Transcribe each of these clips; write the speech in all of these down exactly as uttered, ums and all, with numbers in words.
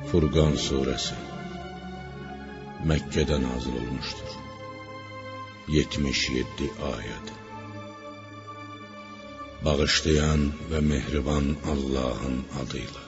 Furqan surəsi Məkkədə nazil olmuşdur. yetmiş yeddi ayəd. Bağışlayan və mehriban Allahın adıyla.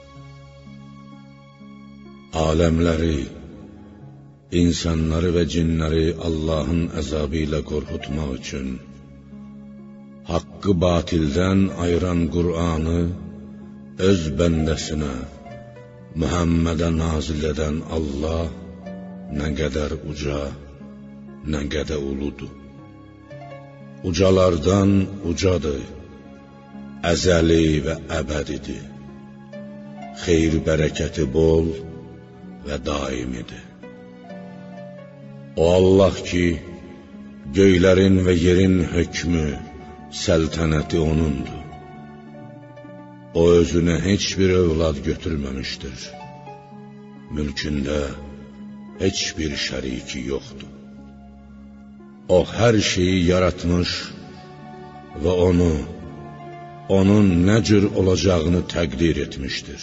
Aləmləri, insanları və cinləri Allahın əzabı ilə qorxutmaq üçün haqqı batildən ayıran Qur'anı öz bəndəsinə, Muhammədə nazil edən Allah nə qədər uca, nə qədər uludur. Ucalardan ucadır, əzəli və əbədidir. Xeyir bərəkəti bol və daimidir. O Allah ki, göylərin və yerin hökmü, səltənəti O'nundur. O özünə heç bir övlad götürməmişdir. Mülkündə heç bir şəriki yoxdur. O hər şeyi yaratmış və onu, onun nə cür olacağını təqdir etmişdir.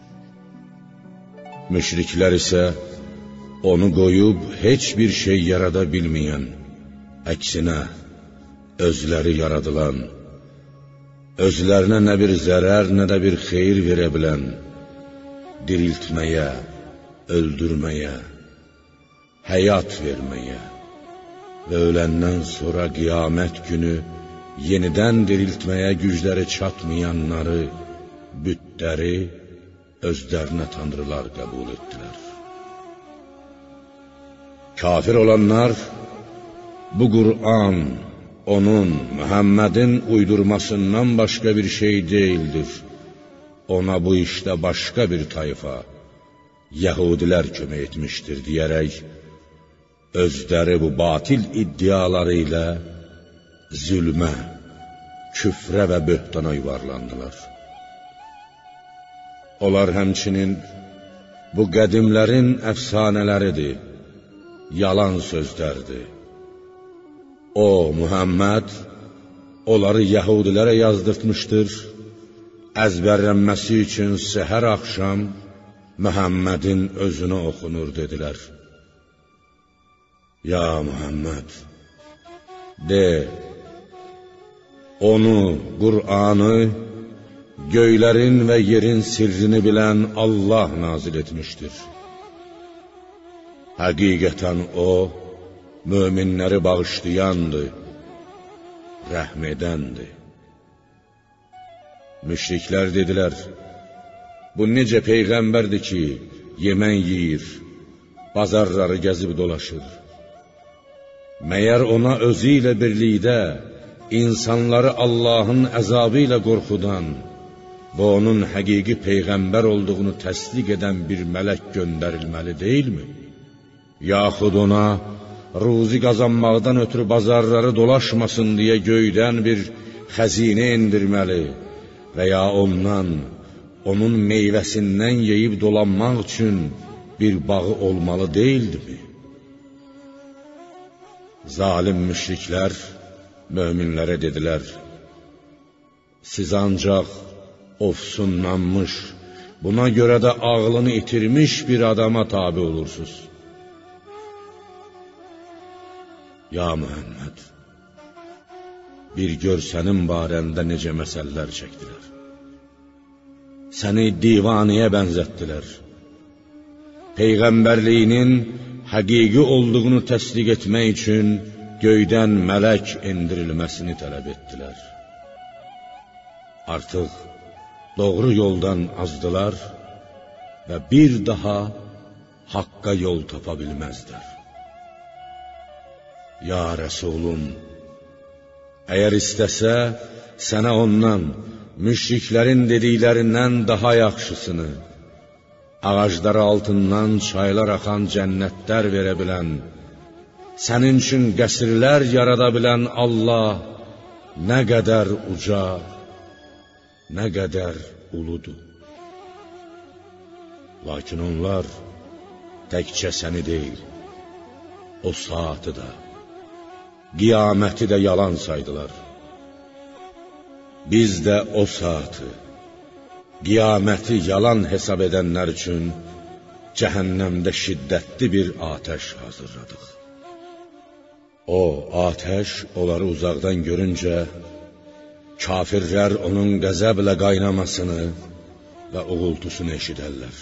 Müşriklər isə onu qoyub heç bir şey yarada bilməyən, əksinə özləri yaradılan, özlərinə nə bir zərər, nə də bir xeyir verə bilən, diriltməyə, öldürməyə, həyat verməyə və öləndən sonra qiyamət günü yenidən diriltməyə gücləri çatmayanları, bütləri özlərinə tanrılar qəbul etdilər. Kafir olanlar, bu Qur'an, onun, Muhammedin uydurmasından başqa bir şey deyildir. Ona bu işdə başqa bir tayfa, Yəhudilər kömək etmişdir deyərək, özləri bu batil iddiaları ilə zülmə, küfrə və böhtana yuvarlandılar. Onlar həmçinin bu qədimlərin əfsanələridir, yalan sözlərdir. O, Muhammed, onları Yəhudilərə yazdırtmışdır, əzbərlənməsi üçün səhər axşam Muhammedin özünə oxunur dedilər. Ya Muhammed, de, onu, Qur'anı, göylərin və yerin sirrini bilən Allah nazil etmişdir. Həqiqətən O, möminləri bağışlayandır, rəhm edəndir. Müşriklər dedilər, bu necə peyğəmbərdir ki, yemək yeyir, bazarları gəzib dolaşır. Məyər ona özü ilə birlikdə insanları Allahın əzabı ilə qorxudan və onun həqiqi peyğəmbər olduğunu təsdiq edən bir mələk göndərilməli deyilmi? Yaxud ona ruzi qazanmaqdan ötürü bazarları dolaşmasın deyə göydən bir xəzinə indirməli və ya ondan, onun meyvəsindən yeyib dolanmaq üçün bir bağı olmalı deyildimi? Zalim müşriklər möminlərə dedilər, siz ancaq ofsunlanmış, buna görə də ağlını itirmiş bir adama tabi olursunuz. Ya Muhammed, bir gör sənin barəndə necə məsələlər çəkdilər. Səni divaniyə bənzətdilər. Peyğəmbərliyinin həqiqi olduğunu təsdiq etmək üçün göydən mələk endirilməsini tələb etdilər. Artıq doğru yoldan azdılar və bir daha haqqa yol tapa bilməzlər. Ya Rəsulum, əgər istəsə, sənə ondan, müşriklərin dediklərindən daha yaxşısını, ağacları altından çaylar axan cənnətlər verə bilən, sənin üçün qəsrlər yarada bilən Allah nə qədər uca, nə qədər uludur. Lakin onlar təkcə səni deyil, o saatı da, qiyaməti də yalan saydılar. Biz də o saatı, qiyaməti yalan hesab edənlər üçün cəhənnəmdə şiddətli bir atəş hazırladıq. O atəş onları uzaqdan görüncə, kafirlər onun qəzəblə qaynamasını və uğultusunu eşidərlər.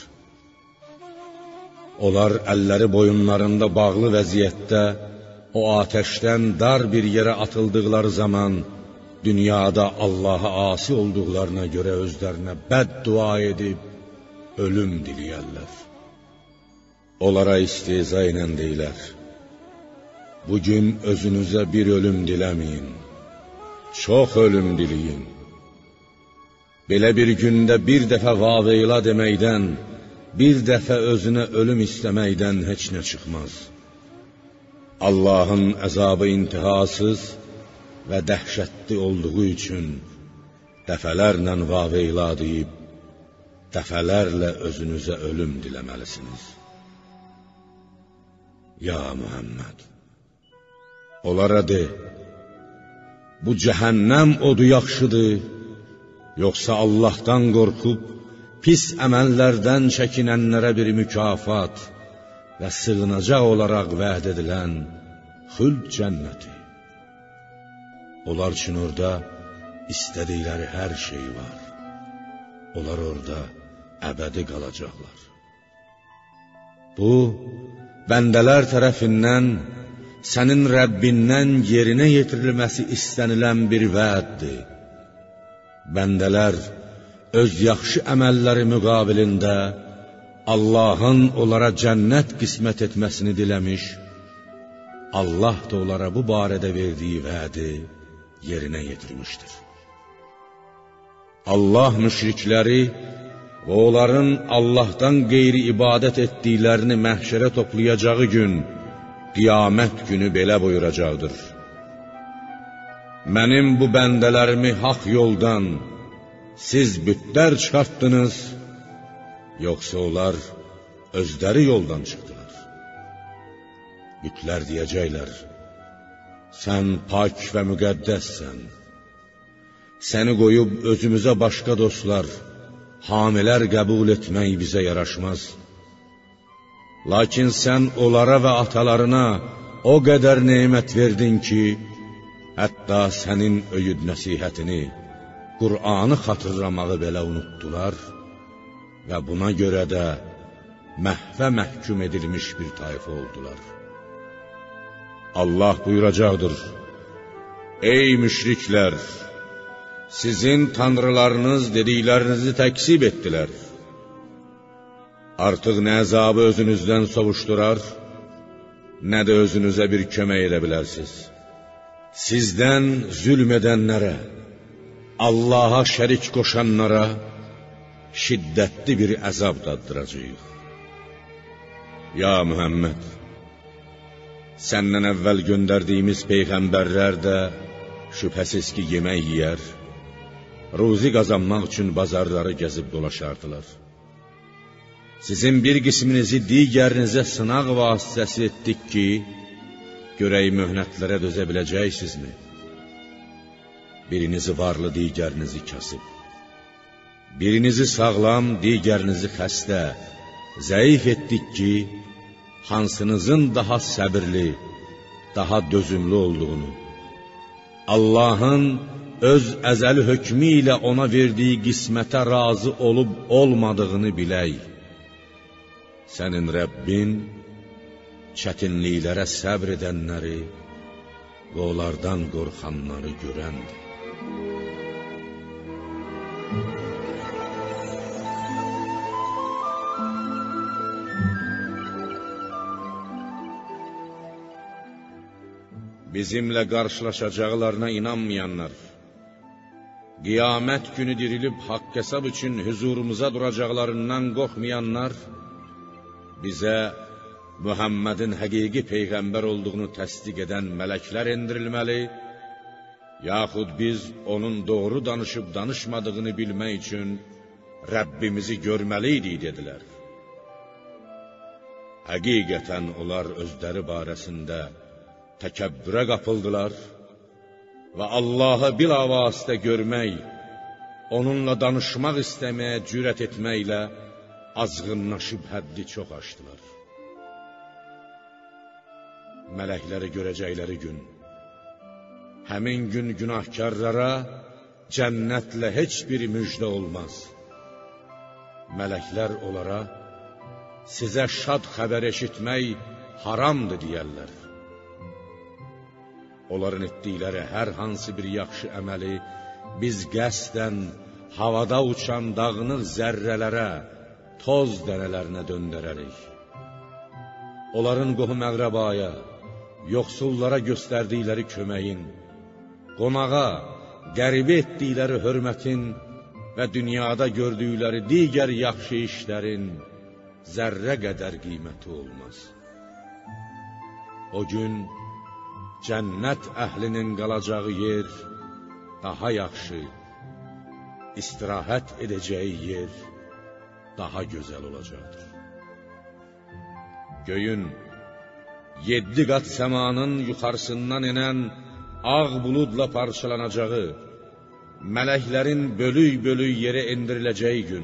Onlar əlləri boyunlarında bağlı vəziyyətdə o atəşdən dar bir yerə atıldıqları zaman dünyada Allaha asi olduqlarına görə özlərinə bəddua edib ölüm diləyərlər. Onlara istehza ilə deyilər: bugün özünüzə bir ölüm diləməyin, çox ölüm diləyin. Belə bir gündə bir dəfə vaveyla deməkdən, bir dəfə özünə ölüm istəməkdən heç nə çıxmaz. Allahın əzabı intihasız və dəhşətli olduğu üçün dəfələrlə vaveyla deyib, dəfələrlə özünüzə ölüm diləməlisiniz. Ya Muhammed, onlara de, bu cəhənnəm odu yaxşıdır, yoxsa Allahdan qorxub, pis əməllərdən çəkinənlərə bir mükafat və sığınacaq olaraq vəd edilən xülq cənnəti. Onlar üçün orada istədikləri hər şey var. Onlar orada əbədi qalacaqlar. Bu, bəndələr tərəfindən sənin Rəbbindən yerinə yetirilməsi istənilən bir vəddir. Bəndələr öz yaxşı əməlləri müqabilində Allahın onlara cənnət qismət etməsini diləmiş, Allah da onlara bu barədə verdiyi vədi yerinə yetirmişdir. Allah müşrikləri və onların Allahdan qeyri ibadət etdiklərini məhşərə toplayacağı gün, qiyamət günü belə buyuracaqdır: mənim bu bəndələrimi haqq yoldan siz bütlər çıxartdınız, yoxsa onlar özləri yoldan çıxdılar? Bütlər deyəcəklər: sən pak və müqəddəssən. Səni qoyub özümüzə başqa dostlar, hamilər qəbul etmək bizə yaraşmaz. Lakin sən onlara və atalarına o qədər nemət verdin ki, hətta sənin öyüd nəsihətini, Qur'anı xatırlamağı belə unutdular və buna görə də məhvə məhkum edilmiş bir tayfa oldular. Allah buyuracaqdır: ey müşriklər! Sizin tanrılarınız dediklərinizi təkzib etdilər. Artıq nə əzabı özünüzdən sovuşdurar, nə də özünüzə bir kömək edə bilərsiniz. Sizdən zülm edənlərə, Allaha şərik qoşanlara şiddətli bir əzab daddıracağıq. Ya Muhammed, səndən əvvəl göndərdiyimiz peyğəmbərlər də şübhəsiz ki, yemək yeyər, ruzi qazanmaq üçün bazarları gəzib dolaşardılar. Sizin bir qisminizi digərinizə sınaq vasitəsi etdik ki, görək möhnətlərə dözə biləcəksinizmi? Birinizi varlı, digərinizi kasıb. Birinizi sağlam, digərinizi xəstə, zəif etdik ki, hansınızın daha səbirli, daha dözümlü olduğunu, Allahın öz əzəli hökmü ilə ona verdiyi qismətə razı olub olmadığını bilək. Sənin Rəbbin çətinliklərə səbr edənləri və onlardan qorxanları görəndir. Bizimlə qarşılaşacaqlarına inanmayanlar, qiyamət günü dirilib haqq hesab üçün huzurumuza duracaqlarından qorxmayanlar, bizə Muhammedin həqiqi peyğəmbər olduğunu təsdiq edən mələklər endirilməli, yaxud biz onun doğru danışıb danışmadığını bilmək üçün Rəbbimizi görməliydik, dedilər. Həqiqətən onlar özləri barəsində təkəbbürə qapıldılar və Allahı bilavasitə görmək, onunla danışmaq istəməyə cürət etməklə azğınlaşıb həddi çox aşdılar. Mələkləri görəcəkləri gün, həmin gün günahkarlara cənnətlə heç bir müjdə olmaz. Mələklər onlara, sizə şad xəbər eşitmək haramdır deyərlər. Onların etdikləri hər hansı bir yaxşı əməli biz qəsdən havada uçan dağınıq zərrələrə, toz dənələrinə döndərərik. Onların qohum-əqrəbaya, yoxsullara göstərdikləri köməyin, qonağa, qəribə etdikləri hörmətin və dünyada gördükləri digər yaxşı işlərin zərrə qədər qiyməti olmaz. O gün cənnət əhlinin qalacağı yer daha yaxşı, istirahət edəcəyi yer daha gözəl olacaqdır. Göyün yeddi qat səmanın yuxarısından enən ağ buludla parçalanacağı, mələklərin bölük-bölük yerə endiriləcəyi gün.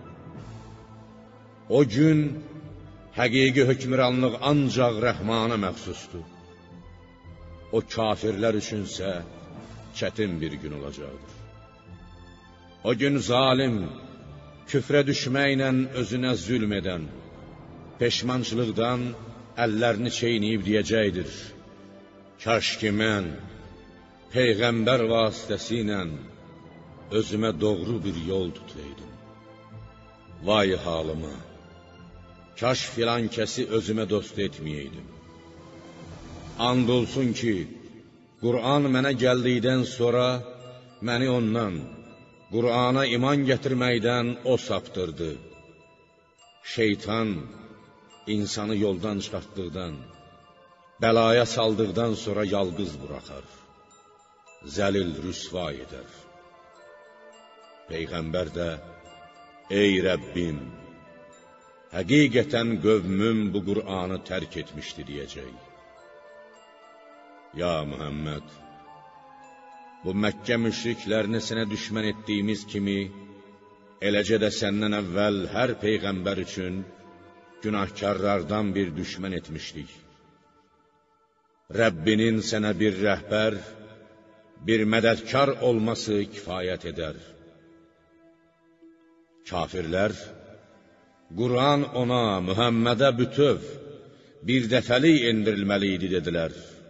O gün həqiqi hökmranlıq ancaq Rəhmana məxsusdur. O kafirlər üçünsə çətin bir gün olacaqdır. O gün zalim, küfrə düşməklə özünə zülm edən, peşmançılıqdan əllərini çeynəyib deyəcəkdir: kaş ki mən Peyğəmbər vasitəsilə özümə doğru bir yol tutaydım. Vay halıma, kaş filan kəsi özümə dost etməyəydim. And olsun ki, Qur'an mənə gəldikdən sonra məni ondan, Qur'ana iman gətirməkdən o saptırdı. Şeytan insanı yoldan çıxartdıqdan, bəlaya saldıqdan sonra yalqız buraxar, zəlil rüsva edər. Peyğəmbər də, ey Rəbbim, həqiqətən qövmüm bu Qur'anı tərk etmişdi deyəcək. Ya Muhammed, bu Məkkə müşriklərini sənə düşmən etdiyimiz kimi, eləcə də səndən əvvəl hər Peyğəmbər üçün günahkarlardan bir düşmən etmişdik. Rəbbinin sənə bir rəhbər, bir mədədkar olması kifayət edər. Kafirlər, Qur'an ona, Mühəmmədə bütöv, bir dəfəlik endirilməli idi dedilər.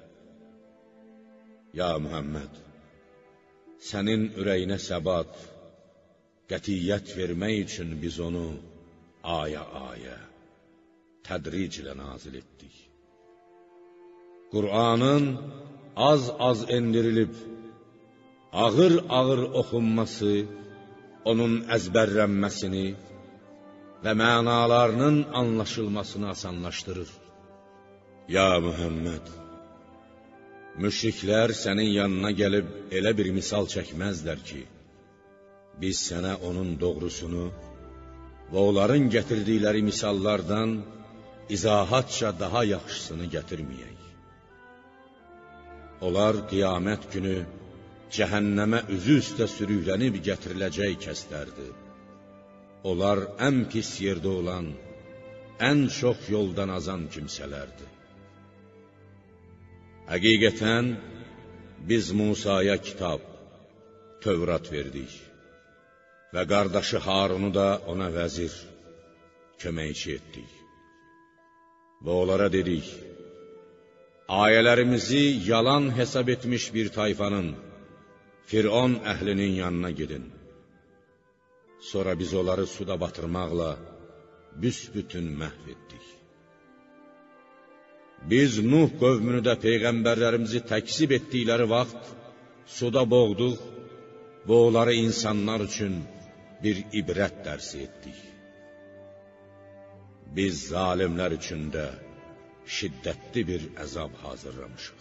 Ya Muhammed, sənin ürəyinə səbat, qətiyyət vermək üçün biz onu aya-aya, tədriclə nazil etdik. Qur'anın az-az endirilib, ağır-ağır oxunması, onun əzbərlənməsini və mənalarının anlaşılmasını asanlaşdırır. Ya Muhammed, müşriklər sənin yanına gəlib elə bir misal çəkməzlər ki, biz sənə onun doğrusunu və onların gətirdikləri misallardan izahatca daha yaxşısını gətirməyək. Onlar qiyamət günü cəhənnəmə üzü üstə sürüklənib gətiriləcək kəslərdir. Onlar ən pis yerdə olan, ən çox yoldan azan kimsələrdir. Həqiqətən, biz Musaya kitab, Tövrat verdik və qardaşı Harunu da ona vəzir, köməkçi etdik. Və onlara dedik, ayələrimizi yalan hesab etmiş bir tayfanın, Firon əhlinin yanına gedin. Sonra biz onları suda batırmaqla büsbütün məhv etdik. Biz Nuh qövmünü də Peyğəmbərlərimizi təksib etdikləri vaxt suda boğduq və onları insanlar üçün bir ibrət dərsi etdik. Biz zalimlər üçün də şiddətli bir əzab hazırlamışıq.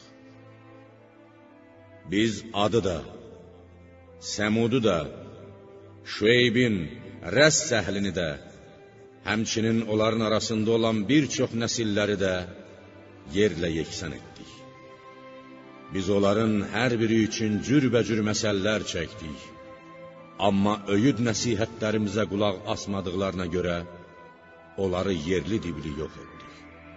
Biz adı da, Səmudu da, Şüeybin, Rəss əhlini də, həmçinin onların arasında olan bir çox nəsilləri də yerlə yeksan etdik. Biz onların hər biri üçün cürbəcür məsələlər çəkdik. Amma öyüd nəsihətlərimizə qulaq asmadıqlarına görə onları yerli dibli yox etdik.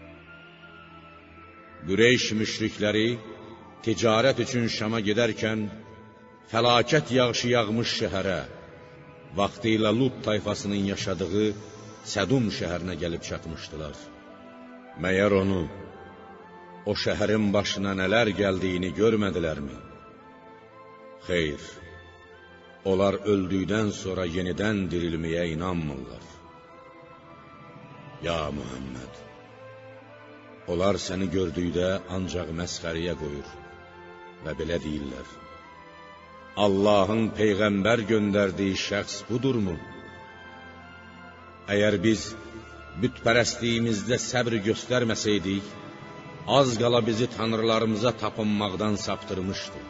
Qureyş müşrikləri ticarət üçün Şama gedərkən fəlakət yağışı yağmış şəhərə, vaxtilə Lut tayfasının yaşadığı Sədum şəhərinə gəlib çatmışdılar. Məyər onu, o şəhərin başına nələr gəldiyini görmədilərmi? Xeyr, onlar öldükdən sonra yenidən dirilməyə inanmırlar. Ya Muhammed, onlar səni gördükdə ancaq məsxəriyə qoyur və belə deyirlər: Allahın Peyğəmbər göndərdiyi şəxs budurmu? Əgər biz bütpərəstliyimizdə səbr göstərməsəydik, az qala bizi tanrılarımıza tapınmaqdan saptırmışdı.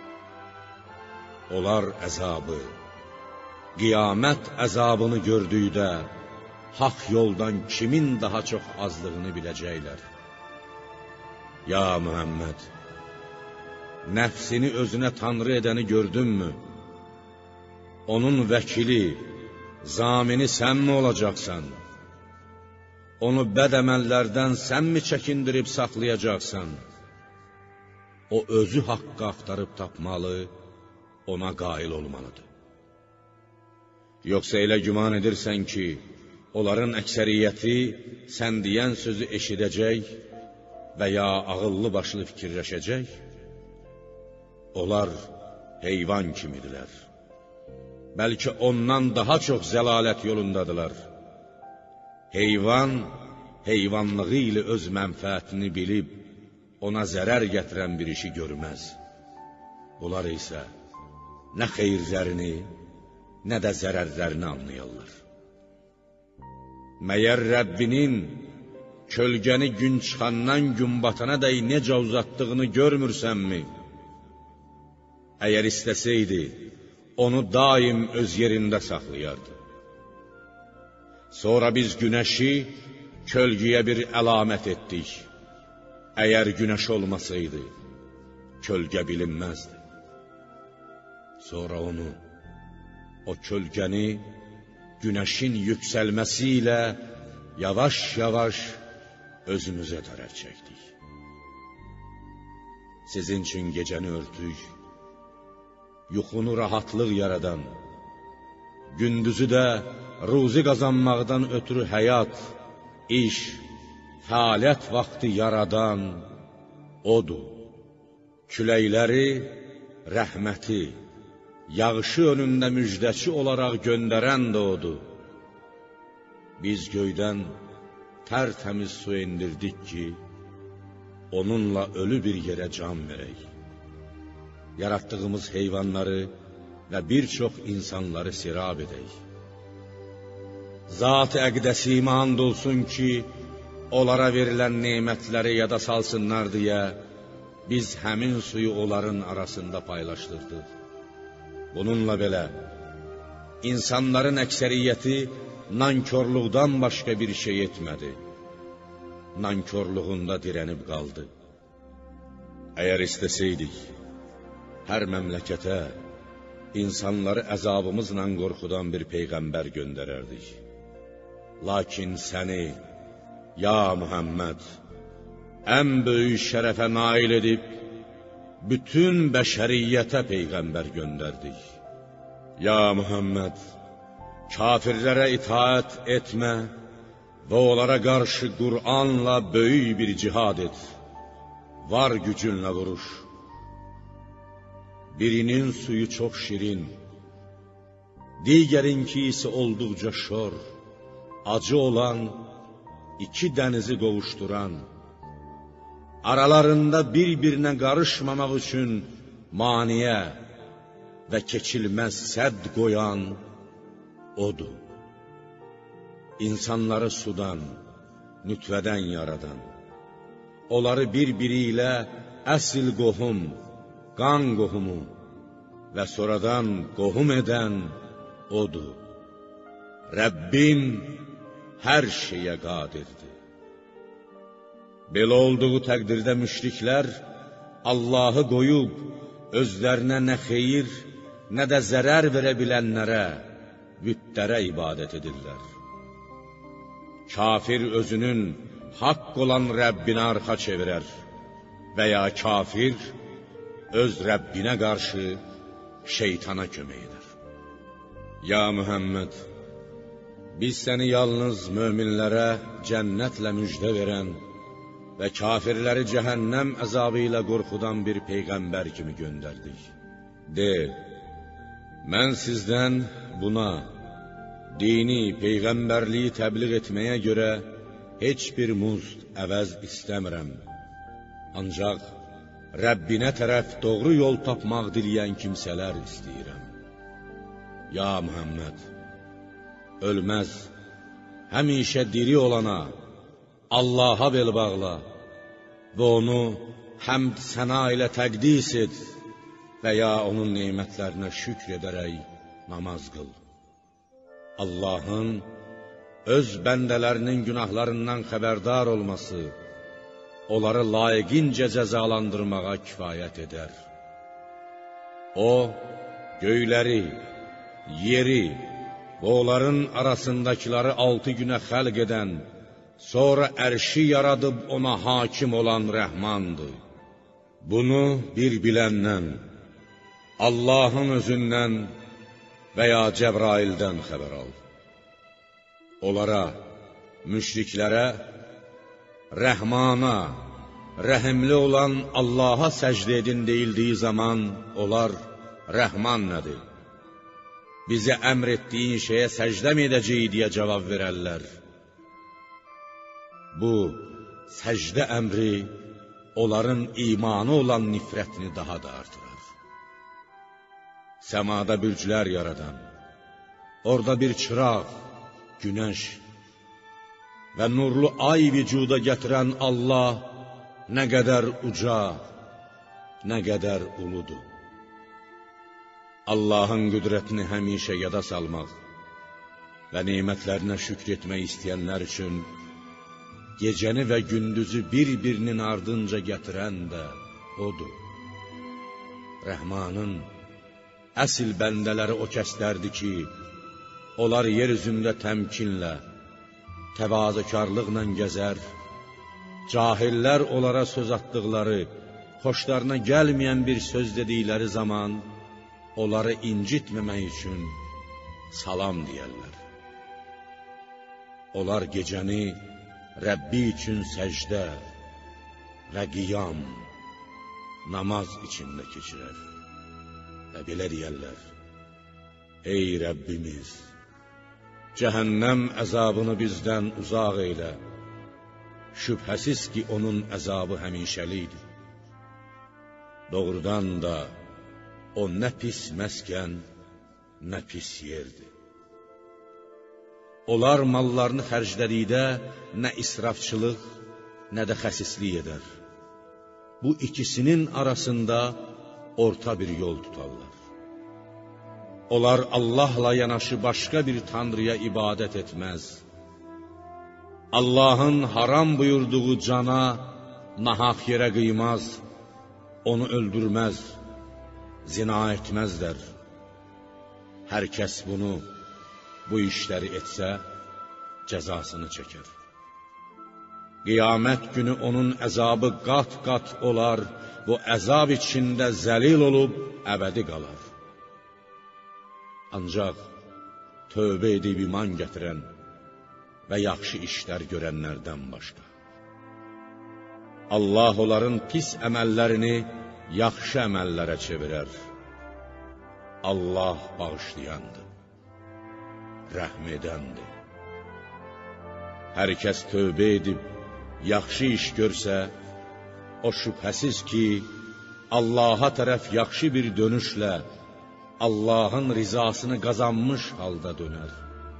Onlar əzabı, qiyamət əzabını gördükdə, haqq yoldan kimin daha çox azlığını biləcəklər. Ya Muhammed, nəfsini özünə tanrı edəni gördünmü? Onun vəkili, zamini sən mi olacaqsan? Onu bəd əməllərdən sən mi çəkindirib saxlayacaqsan? O özü haqqı axtarıb tapmalı, ona qail olmalıdır. Yoxsa elə güman edirsən ki, onların əksəriyyəti sən deyən sözü eşidəcək və ya ağıllı başlı fikirləşəcək? Onlar heyvan kimidirlər. Bəlkə ondan daha çox zəlalət yolundadılar. Heyvan, heyvanlığı ilə öz mənfəətini bilib, ona zərər gətirən bir işi görməz. Onlar isə nə xeyirlərini, nə də zərərlərini anlayarlar. Məyər Rəbbinin kölgəni gün çıxandan gün batana dək necə uzatdığını görmürsənmi? Əgər istəsəydi, onu daim öz yerində saxlayardı. Sonra biz günəşi kölgəyə bir əlamət etdik. Əgər günəş olmasaydı, kölgə bilinməzdi. Sonra onu, o kölgəni günəşin yüksəlməsi ilə yavaş-yavaş özümüzə tərəf çəkdik. Sizin üçün gecəni örtük, yuxunu rahatlıq yaradan, gündüzü də ruzi qazanmaqdan ötürü həyat, iş, fəaliyyət vaxtı yaradan odur. Küləkləri, rəhməti, yağışı önündə müjdəçi olaraq göndərən də odur. Biz göydən tərtəmiz su indirdik ki, onunla ölü bir yerə can verək. Yaratdığımız heyvanları və bir çox insanları sirab edək. Zat-ı əqdəsimə and olsun ki, onlara verilən nemətləri yada salsınlar deyə, biz həmin suyu onların arasında paylaşdırdıq. Bununla belə, insanların əksəriyyəti nankörlükdən başqa bir şey etmədi. Nankörlüğündə dirənib qaldı. Əgər istəsəydik, hər məmləkətə insanları əzabımızla qorxudan bir peyğəmbər göndərərdik. Lakin səni, ya Muhammed, ən böyük şərəfə nail edib, bütün bəşəriyyətə peyğəmbər göndərdik. Ya Muhammed, kafirlərə itaət etmə və onlara qarşı Qur'anla böyük bir cihad et. Var gücünlə vuruş. Birinin suyu çox şirin, digərinki isə olduqca şor, acı olan, iki dənizi qovuşduran, aralarında bir-birinə qarışmamaq üçün maniyə və keçilməz sədd qoyan odur. İnsanları sudan, nütvədən yaradan, onları bir-biri ilə əsl qohum, qan qohumu və sonradan qohum edən odur. Rəbbin hər şeyə qadirdir. Belə olduğu təqdirdə müşriklər Allahı qoyub, özlərinə nə xeyir, nə də zərər verə bilənlərə, bütlərə ibadət edirlər. kafir özünün haqq olan Rəbbinə arxa çevirər və ya kafir öz Rəbbinə qarşı şeytana kömək edər. Ya Muhammed, biz səni yalnız möminlərə cənnətlə müjdə verən və kafirləri cəhənnəm əzabı ilə qorxudan bir peyğəmbər kimi göndərdik. De, mən sizdən buna, dini, peyğəmbərliyi təbliğ etməyə görə heç bir muzd əvəz istəmirəm. Ancaq Rəbbinə tərəf doğru yol tapmaq diləyən kimsələr istəyirəm. Ya Muhammed, ölməz, həmişə diri olana, Allaha bel bağla və onu həmd səna ilə təqdis et və ya onun neymətlərinə şükr edərək namaz qıl. Allahın öz bəndələrinin günahlarından xəbərdar olması, onları layiqincə cəzalandırmağa kifayət edər. O, göyləri, yeri və onların arasındakiləri altı günə xəlq edən, sonra ərşi yaradıb ona hakim olan Rəhmandır. Bunu bir biləndən, Allahın özündən və ya Cəbraildən xəbər al. Onlara, müşriklərə, Rəhmana, rəhimli olan Allaha səcdə edin deyildiyi zaman, onlar, Rəhman nədir? Bizə əmr etdiyin şeyə səcdə mi edəcəyik deyə cavab verərlər. Bu, səcdə əmri, onların imanı olan nifrətini daha da artırar. Səmada bürclər yaradan, orada bir çıraq, günəş və nurlu ay vücuda gətirən Allah nə qədər uca, nə qədər uludur. Allahın qüdrətini həmişə yada salmaq və nemətlərinə şükr etmək istəyənlər üçün gecəni və gündüzü bir-birinin ardınca gətirən də odur. Rəhmanın əsl bəndələri o kəslərdir ki, onlar yer üzündə təmkinlə, təvazökarlıqla gəzər, cahillər onlara söz atdıqları, xoşlarına gəlməyən bir söz dedikləri zaman, onları incitməmək üçün salam deyərlər. Onlar gecəni Rəbbi üçün səcdə və qiyam, namaz içində keçirər və belə deyərlər: Ey Rəbbimiz, cəhənnəm əzabını bizdən uzaq eylə, şübhəsiz ki, onun əzabı həmişəlikdir. Doğrudan da o nə pis məskən, nə pis yerdir. Onlar mallarını xərclədikdə nə israfçılıq, nə də xəsislik edər. Bu ikisinin arasında orta bir yol tutarlar. Onlar Allahla yanaşı başqa bir tanrıya ibadət etməz. Allahın haram buyurduğu cana nahaq yerə qıymaz, onu öldürməz, zina etməzlər. Hər kəs bunu, bu işləri etsə, cəzasını çəkər. Qiyamət günü onun əzabı qat-qat olar, bu əzab içində zəlil olub əbədi qalar. Ancaq tövbə edib iman gətirən və yaxşı işlər görənlərdən başqa. Allah onların pis əməllərini yaxşı əməllərə çevirər. Allah bağışlayandır, rəhm edəndir. Hər kəs tövbə edib yaxşı iş görsə, o şübhəsiz ki, Allaha tərəf yaxşı bir dönüşlə Allahın rizasını qazanmış halda dönər.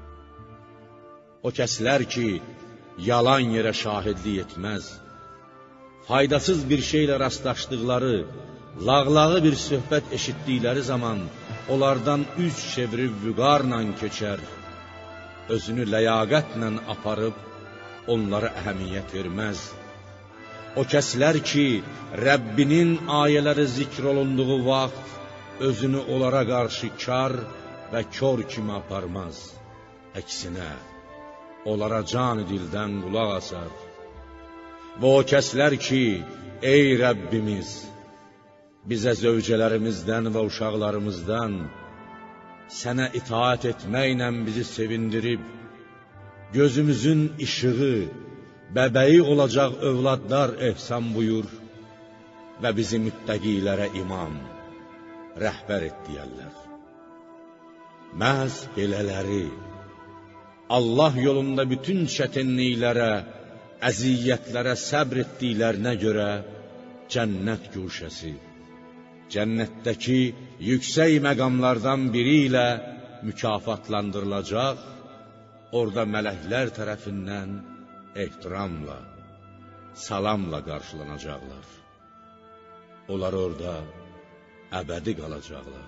O kəslər ki, yalan yerə şahidlik etməz, faydasız bir şeylə rastlaşdıqları, lağlağı bir söhbət eşitdikləri zaman onlardan üz çevirib vüqarla keçər, özünü ləyaqətlə aparıb onlara əhəmiyyət verməz. O kəslər ki, Rəbbinin ayələri zikr olunduğu vaxt özünü onlara qarşı kar və kör kimi aparmaz. Əksinə, onlara can dildən qulaq asar. Və o kəslər ki, ey Rəbbimiz, bizə zövcələrimizdən və uşaqlarımızdan sənə itaat etməklə bizi sevindirib, gözümüzün işığı, bəbəyi olacaq övladlar ehsan buyur və bizi müttəqilərə imam, rəhbər et deyərlər. Məhz belələri, Allah yolunda bütün çətinliklərə, əziyyətlərə səbr etdiklərinə görə cənnət güşəsi, cənnətdəki yüksək məqamlardan biri ilə mükafatlandırılacaq, orada mələklər tərəfindən ehtiramla, salamla qarşılanacaqlar. Onlar orada əbədi qalacaqlar.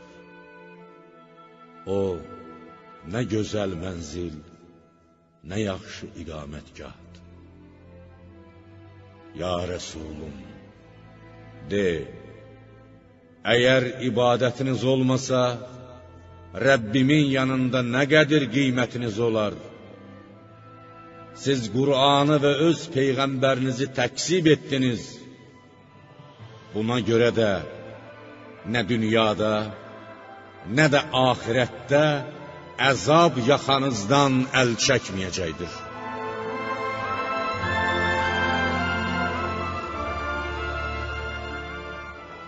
O, nə gözəl mənzil, nə yaxşı iqamətgahdır. Ya Rəsulum, de, əgər ibadətiniz olmasa, Rəbbimin yanında nə qədir qiymətiniz olar? Siz Qur'anı və öz Peyğəmbərinizi təksib etdiniz. Buna görə də nə dünyada, nə də axirətdə əzab yaxanızdan əl çəkməyəcəkdir.